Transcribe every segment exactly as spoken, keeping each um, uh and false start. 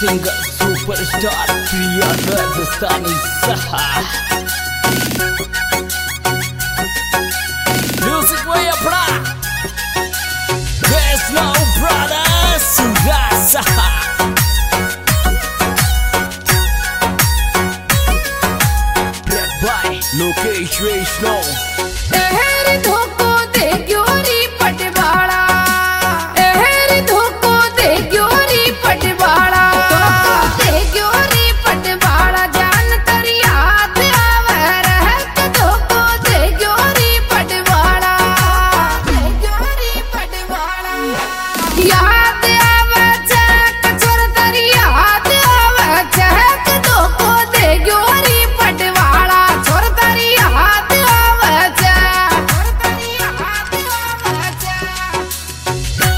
Singer superstar Priya Rajasthani सहा music way अपना Westlaw Brothers Surasa Red by Lokesh Vaishnav एहर धोको दे ग्योरी पटवाड़ा एहर धोको दे ग्योरी पटवाड़ा दे ग्योरी पटवाड़ा जान तर याद आवे रहत धोको दे ग्योरी पटवाड़ा दे ग्योरी पटवाड़ा याद आवे चक छोर तर याद आवे चक धोको दे ग्योरी पटवाड़ा छोर तर याद आवे चक छोर तर याद आवे चक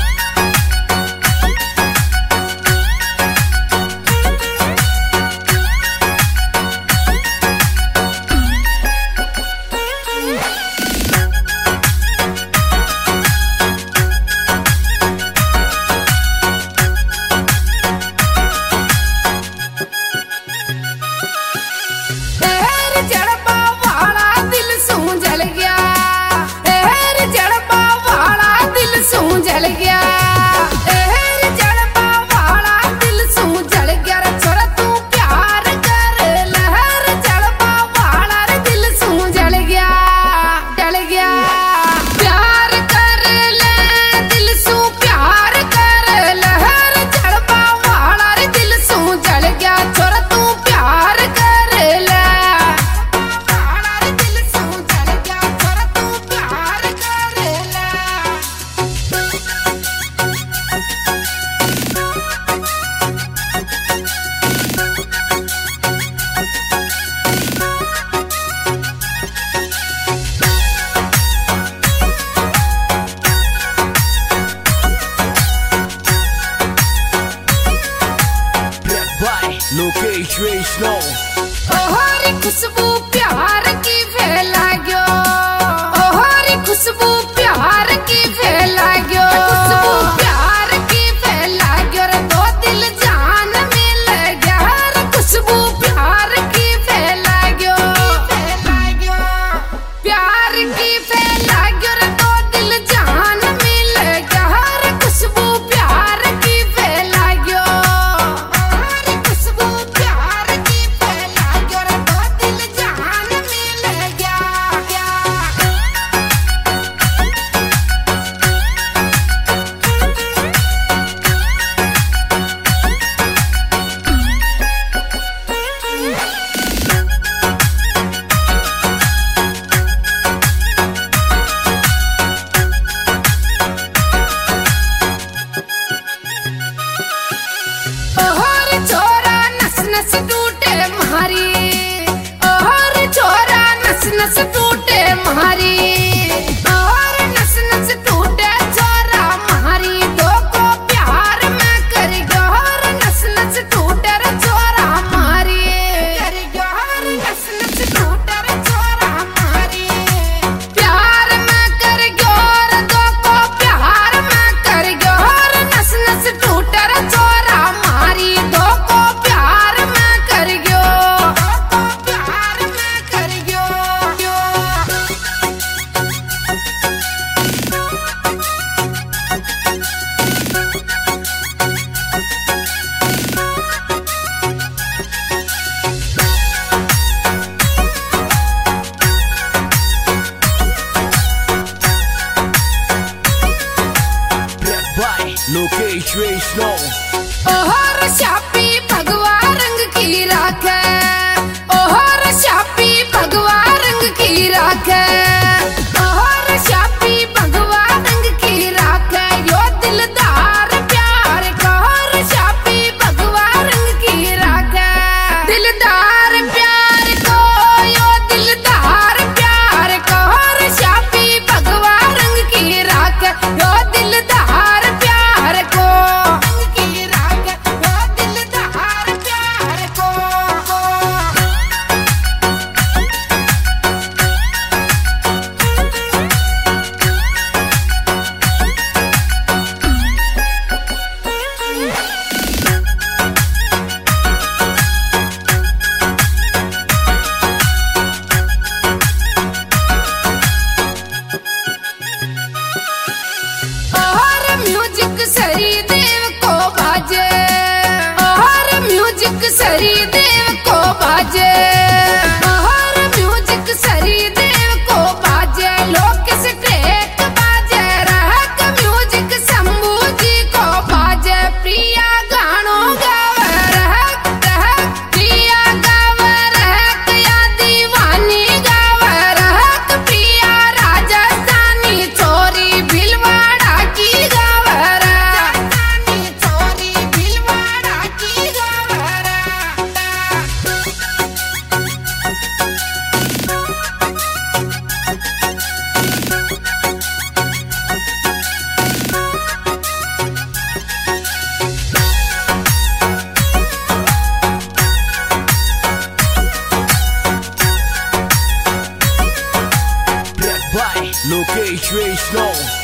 एहर जड़पा वाला दिल सूं जल गया एहर जड़पा वाला दिल सूं जल गया एहर जड़पा वाला दिल सूं जल गया रे छोरा तू प्यार कर लहर जड़पा वाला रे दिल सूं जल गया जल गया प्यार कर ले दिल सूं प्यार कर लहर जड़पा वाला रे दिल सूं जल गया छोरा तू प्यार कर ले वाला रे दिल सूं जल गया छोरा तू प्यार कर ले Red by Lokesh Vaishnav ओहरी खुशबू प्यार की फैला गयो ओहरी खुशबू प्यार की फैला गयो खुशबू प्यार की फैला गयो रे दो दिल जान मिल गया रे खुशबू प्यार की फैला गयो फैला गयो प्यार की फैला गयो रे दो दिल जान मिल गया रे खुशबू प्यार की फैला गयो रे खुशबू प्यार की फैला गयो रे दो दिल जान मिल गया गया ओहर छोरा नस नस टूटे मारी ओहर छोरा नस नस टूटे मारी ओहर नस नस टूटे छोरा मारी दो को प्यार में कर गोहर नस नस टूटे रे छोरा मारी कर गोहर नस नस टूटे रे छोरा मारी प्यार में कर गोर दो को प्यार में कर गोहर नस नस टूटे रे छोरा मारी दो को प्यार में कर गयो दो को प्यार में कर गयो Red by Lokesh Vaishnav ओहर शापी भगवा रंग की राखे ओहर शापी भगवा रंग की राखे ओहर शापी भगवा रंग की राखे यो दिलदार प्यार कोहर शापी भगवा रंग की राखे दिलदार प्यार को यो दिलदार प्यार कोहर शापी भगवा रंग की राखे यो दिलदार प्यार को रंग की राखे यो दिलदार प्यार को Lokesh Vishnu.